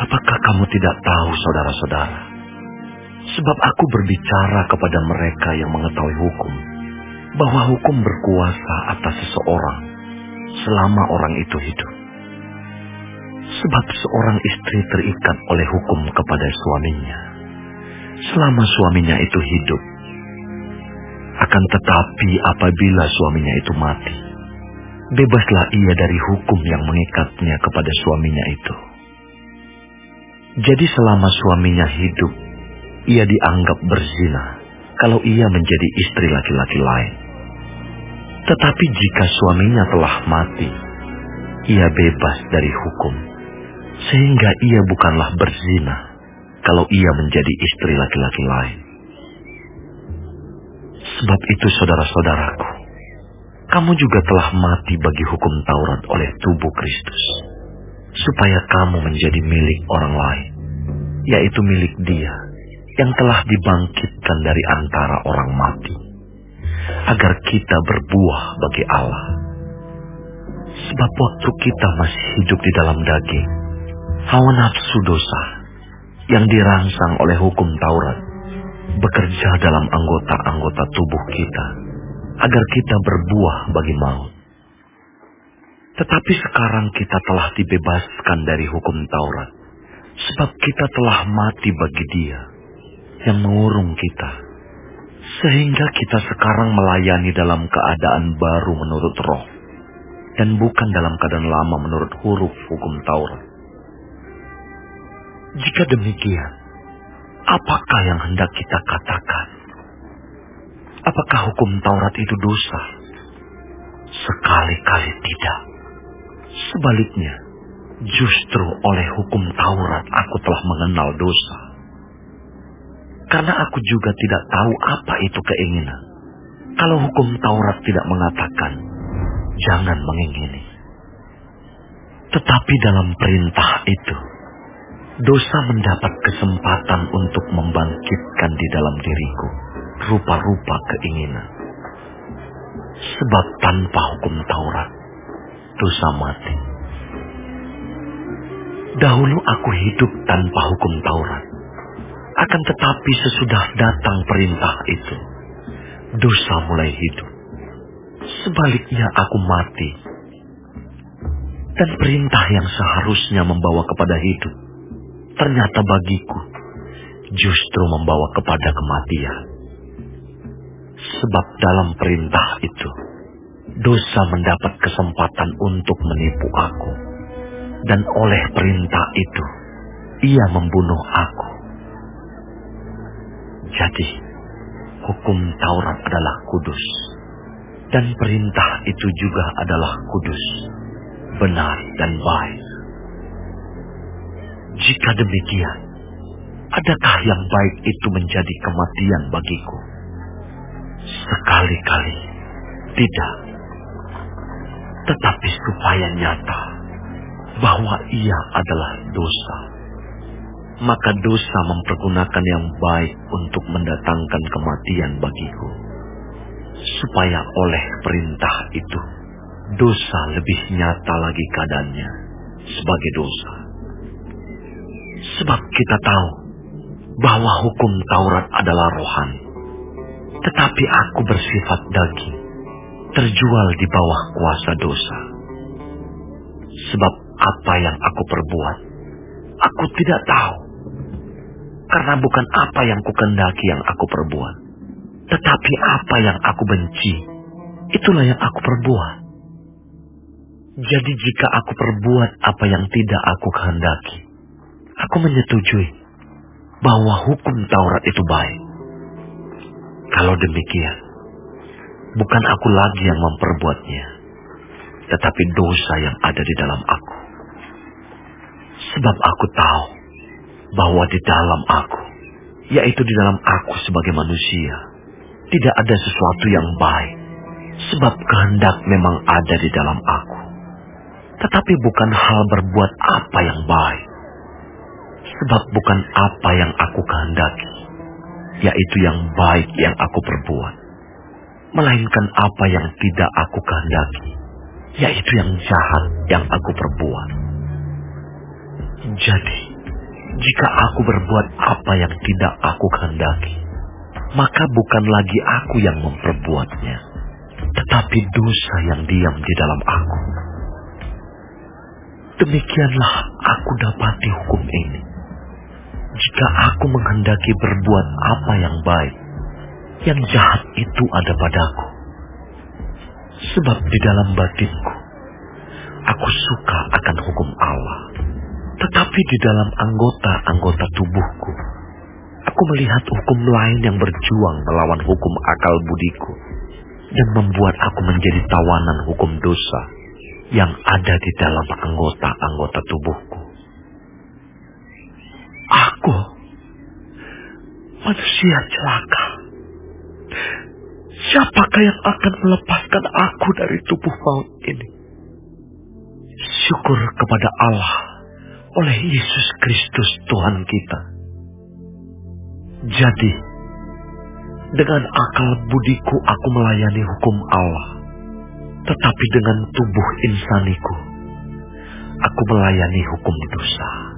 Apakah kamu tidak tahu, saudara-saudara? Sebab aku berbicara kepada mereka yang mengetahui hukum, bahwa hukum berkuasa atas seseorang selama orang itu hidup. Sebab seorang istri terikat oleh hukum kepada suaminya selama suaminya itu hidup. Akan tetapi apabila suaminya itu mati, bebaslah ia dari hukum yang mengikatnya kepada suaminya itu. Jadi selama suaminya hidup, ia dianggap berzina kalau ia menjadi istri laki-laki lain. Tetapi jika suaminya telah mati, ia bebas dari hukum, sehingga ia bukanlah berzina kalau ia menjadi istri laki-laki lain. Sebab itu saudara-saudaraku, kamu juga telah mati bagi hukum Taurat oleh tubuh Kristus, supaya kamu menjadi milik orang lain, yaitu milik Dia yang telah dibangkitkan dari antara orang mati, agar kita berbuah bagi Allah. Sebab waktu kita masih hidup di dalam daging, hawa nafsu dosa yang dirangsang oleh hukum Taurat bekerja dalam anggota-anggota tubuh kita, agar kita berbuah bagi maut. Tetapi sekarang kita telah dibebaskan dari hukum Taurat, sebab kita telah mati bagi Dia yang mengurung kita, sehingga kita sekarang melayani dalam keadaan baru menurut roh, dan bukan dalam keadaan lama menurut huruf hukum Taurat. Jika demikian, apakah yang hendak kita katakan? Apakah hukum Taurat itu dosa? Sekali-kali tidak. Sebaliknya, justru oleh hukum Taurat aku telah mengenal dosa. Karena aku juga tidak tahu apa itu keinginan. Kalau hukum Taurat tidak mengatakan, jangan mengingini. Tetapi dalam perintah itu, dosa mendapat kesempatan untuk membangkitkan di dalam diriku rupa-rupa keinginan. Sebab tanpa hukum Taurat, dosa mati. Dahulu aku hidup tanpa hukum Taurat. Akan tetapi sesudah datang perintah itu, dosa mulai hidup. Sebaliknya aku mati. Dan perintah yang seharusnya membawa kepada hidup, ternyata bagiku justru membawa kepada kematian. Sebab dalam perintah itu, dosa mendapat kesempatan untuk menipu aku. Dan oleh perintah itu, ia membunuh aku. Jadi, hukum Taurat adalah kudus, dan perintah itu juga adalah kudus, benar dan baik. Jika demikian, adakah yang baik itu menjadi kematian bagiku? Sekali-kali tidak. Tetapi supaya nyata bahwa ia adalah dosa, maka dosa mempergunakan yang baik untuk mendatangkan kematian bagiku, supaya oleh perintah itu dosa lebih nyata lagi keadaannya sebagai dosa. Sebab kita tahu bahwa hukum Taurat adalah rohani, tetapi aku bersifat daging, terjual di bawah kuasa dosa. Sebab apa yang aku perbuat, aku tidak tahu. Karena bukan apa yang kukendaki yang aku perbuat, tetapi apa yang aku benci, itulah yang aku perbuat. Jadi jika aku perbuat apa yang tidak aku kehendaki, aku menyetujui bahwa hukum Taurat itu baik. Kalau demikian, bukan aku lagi yang memperbuatnya, tetapi dosa yang ada di dalam aku. Sebab aku tahu bahwa di dalam aku, yaitu di dalam aku sebagai manusia, tidak ada sesuatu yang baik. Sebab kehendak memang ada di dalam aku, tetapi bukan hal berbuat apa yang baik. Sebab bukan apa yang aku kehendaki, yaitu yang baik yang aku perbuat, melainkan apa yang tidak aku kehendaki, yaitu yang jahat yang aku perbuat. Jadi, Jika aku berbuat apa yang tidak aku kehendaki, maka bukan lagi aku yang memperbuatnya, tetapi dosa yang diam di dalam aku. Demikianlah aku dapati hukum ini. Jika aku menghendaki berbuat apa yang baik, yang jahat itu ada padaku. Sebab di dalam batinku, aku suka akan hukum Allah. Tetapi di dalam anggota-anggota tubuhku, aku melihat hukum lain yang berjuang melawan hukum akal budiku dan membuat aku menjadi tawanan hukum dosa yang ada di dalam anggota-anggota tubuhku. Aku, manusia celaka. Siapakah yang akan melepaskan aku dari tubuh maut ini? Syukur kepada Allah oleh Yesus Kristus Tuhan kita. Jadi, dengan akal budiku aku melayani hukum Allah, tetapi dengan tubuh insaniku, aku melayani hukum dosa.